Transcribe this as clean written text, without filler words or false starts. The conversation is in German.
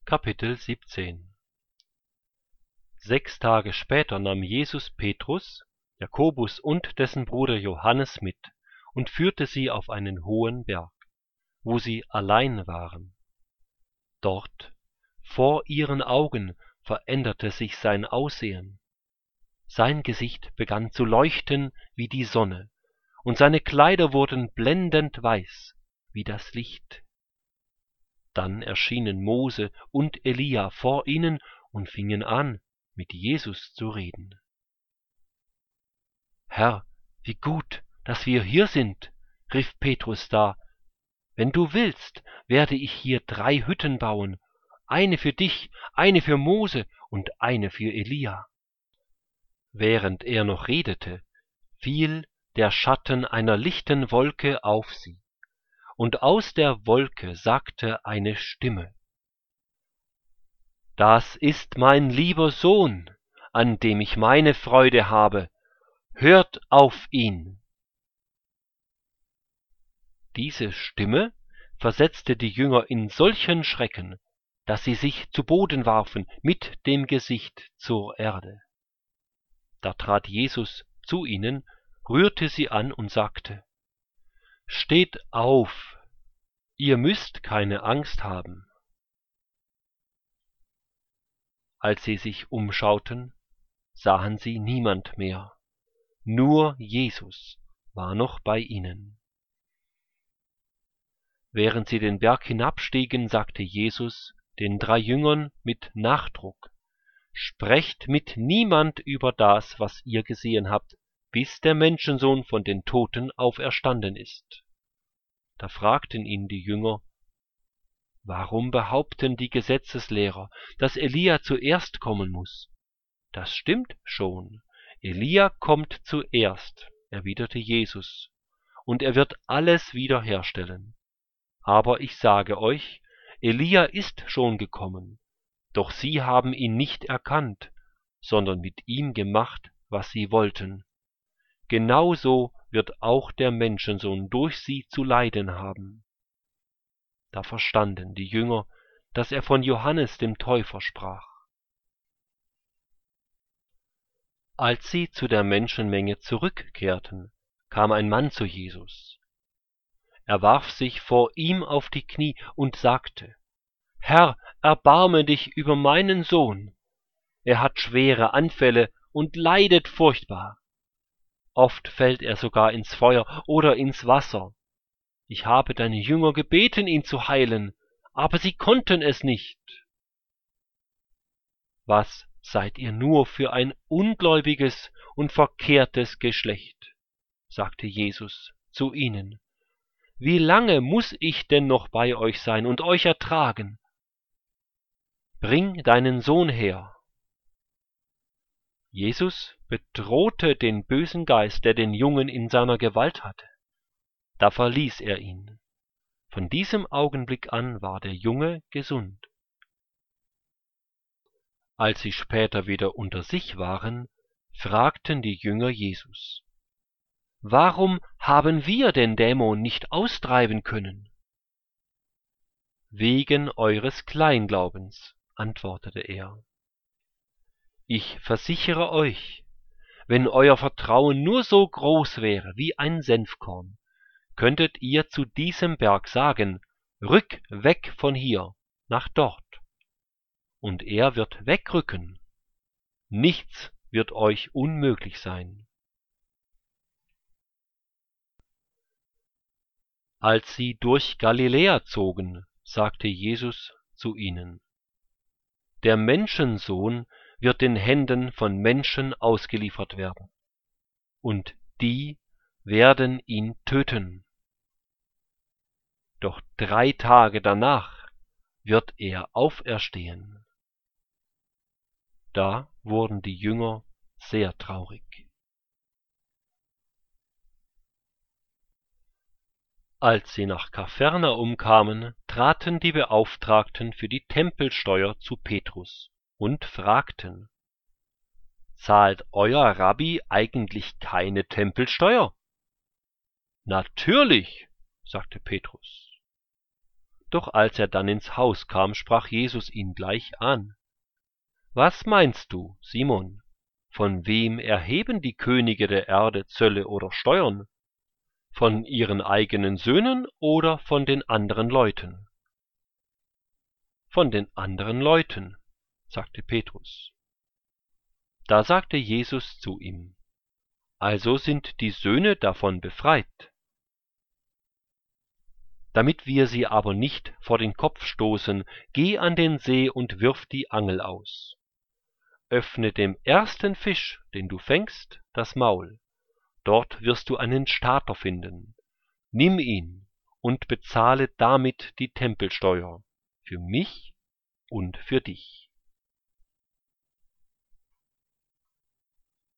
Kapitel 17 6 Tage später nahm Jesus Petrus, Jakobus und dessen Bruder Johannes mit und führte sie auf einen hohen Berg, wo sie allein waren. Dort, vor ihren Augen, veränderte sich sein Aussehen. Sein Gesicht begann zu leuchten wie die Sonne, und seine Kleider wurden blendend weiß wie das Licht. Dann erschienen Mose und Elia vor ihnen und fingen an, mit Jesus zu reden. »Herr, wie gut, dass wir hier sind«, rief Petrus da. »Wenn du willst, werde ich hier 3 Hütten bauen, eine für dich, eine für Mose und eine für Elia.« Während er noch redete, fiel der Schatten einer lichten Wolke auf sie, und aus der Wolke sagte eine Stimme: »Das ist mein lieber Sohn, an dem ich meine Freude habe. Hört auf ihn!« Diese Stimme versetzte die Jünger in solchen Schrecken, dass sie sich zu Boden warfen, mit dem Gesicht zur Erde. Da trat Jesus zu ihnen, rührte sie an und sagte: »Steht auf, ihr müsst keine Angst haben.« Als sie sich umschauten, sahen sie niemand mehr, nur Jesus war noch bei ihnen. Während sie den Berg hinabstiegen, sagte Jesus den 3 Jüngern mit Nachdruck: »Sprecht mit niemand über das, was ihr gesehen habt, bis der Menschensohn von den Toten auferstanden ist.« Da fragten ihn die Jünger: »Warum behaupten die Gesetzeslehrer, dass Elia zuerst kommen muss?« »Das stimmt schon, Elia kommt zuerst«, erwiderte Jesus, »und er wird alles wiederherstellen. Aber ich sage euch, Elia ist schon gekommen, doch sie haben ihn nicht erkannt, sondern mit ihm gemacht, was sie wollten. Genauso wird auch der Menschensohn durch sie zu leiden haben.« Da verstanden die Jünger, dass er von Johannes dem Täufer sprach. Als sie zu der Menschenmenge zurückkehrten, kam ein Mann zu Jesus. Er warf sich vor ihm auf die Knie und sagte: »Herr, erbarme dich über meinen Sohn. Er hat schwere Anfälle und leidet furchtbar. Oft fällt er sogar ins Feuer oder ins Wasser. Ich habe deine Jünger gebeten, ihn zu heilen, aber sie konnten es nicht.« »Was seid ihr nur für ein ungläubiges und verkehrtes Geschlecht«, sagte Jesus zu ihnen. »Wie lange muß ich denn noch bei euch sein und euch ertragen? Bring deinen Sohn her.« Jesus bedrohte den bösen Geist, der den Jungen in seiner Gewalt hatte. Da verließ er ihn. Von diesem Augenblick an war der Junge gesund. Als sie später wieder unter sich waren, fragten die Jünger Jesus: »Warum haben wir den Dämon nicht austreiben können?« »Wegen eures Kleinglaubens«, antwortete er. »Ich versichere euch, wenn euer Vertrauen nur so groß wäre wie ein Senfkorn, könntet ihr zu diesem Berg sagen: »Rück weg von hier nach dort«, und er wird wegrücken. Nichts wird euch unmöglich sein.« Als sie durch Galiläa zogen, sagte Jesus zu ihnen: »Der Menschensohn wird den Händen von Menschen ausgeliefert werden, und die werden ihn töten. Doch 3 Tage danach wird er auferstehen.« Da wurden die Jünger sehr traurig. Als sie nach Kapernaum kamen, traten die Beauftragten für die Tempelsteuer zu Petrus und fragten: »Zahlt euer Rabbi eigentlich keine Tempelsteuer?« »Natürlich«, sagte Petrus. Doch als er dann ins Haus kam, sprach Jesus ihn gleich an: »Was meinst du, Simon? Von wem erheben die Könige der Erde Zölle oder Steuern? Von ihren eigenen Söhnen oder von den anderen Leuten?« »Von den anderen Leuten«, sagte Petrus. Da sagte Jesus zu ihm: »Also sind die Söhne davon befreit. Damit wir sie aber nicht vor den Kopf stoßen, geh an den See und wirf die Angel aus. Öffne dem ersten Fisch, den du fängst, das Maul. Dort wirst du einen Stater finden. Nimm ihn und bezahle damit die Tempelsteuer für mich und für dich.«